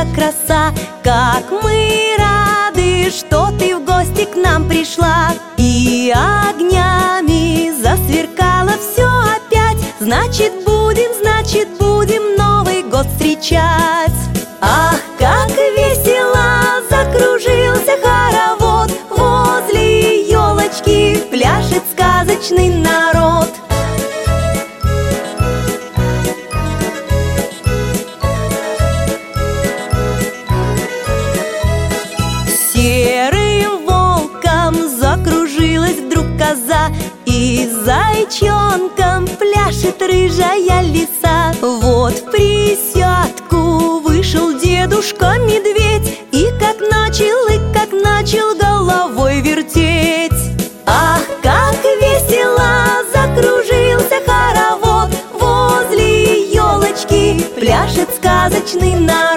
наша краса. Как мы рады, что ты в гости к нам пришла. И огнями засверкало все опять. Значит, будем Новый год встречать. Ах, как весело закружился хоровод. Возле елочки пляшет сказочный народ. Серым волком закружилась вдруг коза, и зайчонком пляшет рыжая лиса. Вот в присядку вышел дедушка медведь, и как начал головой вертеть. Ах, как весело закружился хоровод. Возле елочки пляшет сказочный народ.